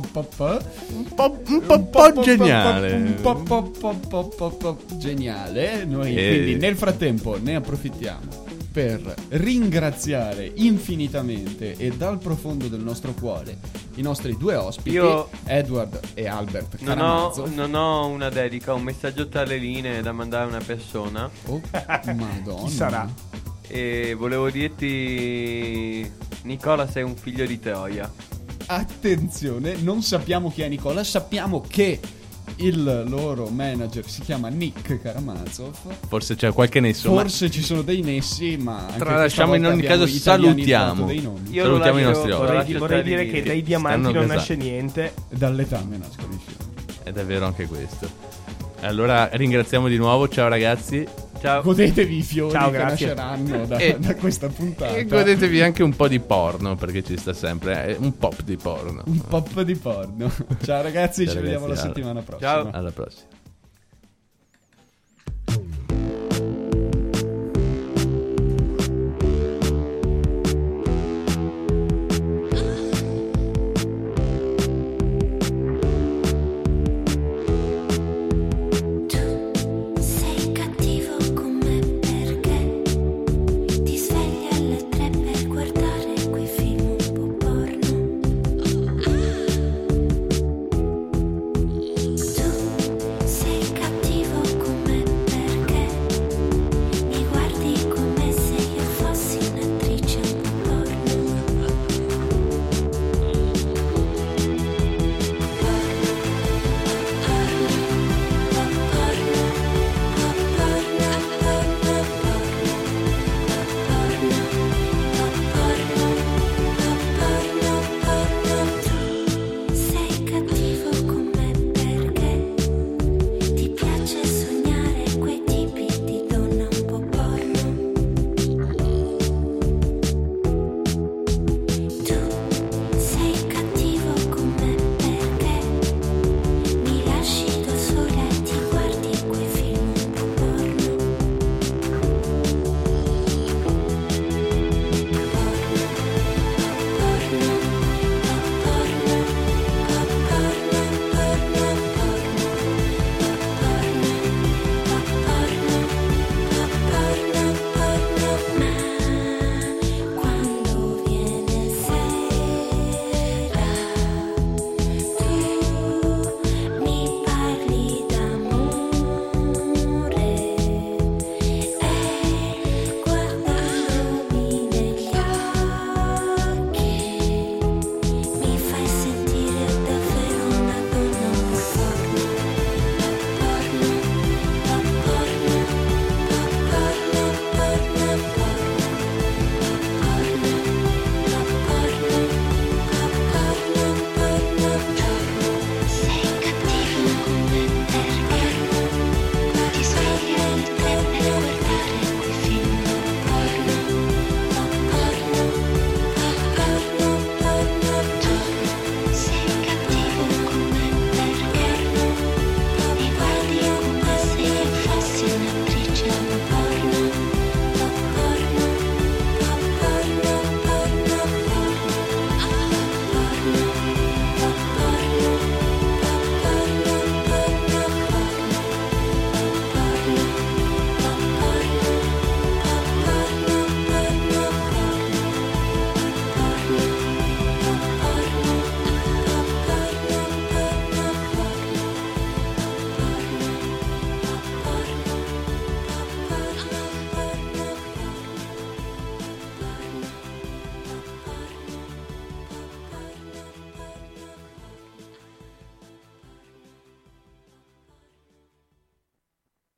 po' geniale. Un po' geniale. Noi quindi nel frattempo ne approfittiamo per ringraziare infinitamente e dal profondo del nostro cuore i nostri due ospiti, Edward e Albert Karamazov. Non ho una dedica, un messaggio tra le linee da mandare a una persona. Oh, Madonna. Chi sarà? E volevo dirti, Nicola, sei un figlio di Troia. Attenzione, non sappiamo chi è Nicola, sappiamo che il loro manager si chiama Nick Karamazov. Forse c'è qualche nesso. Forse ci sono dei nessi, ma tralasciamo, in ogni caso salutiamo i nostri ospiti. Vorrei dire che dai diamanti non nasce niente, dall'etame nascono i fiori. Ed è vero anche questo. Allora ringraziamo di nuovo, ciao ragazzi. Ciao. Godetevi i fiori che nasceranno da questa puntata. E godetevi anche un po' di porno, perché ci sta sempre un pop di porno. Ciao ragazzi, ci vediamo la settimana prossima. Ciao. Alla prossima.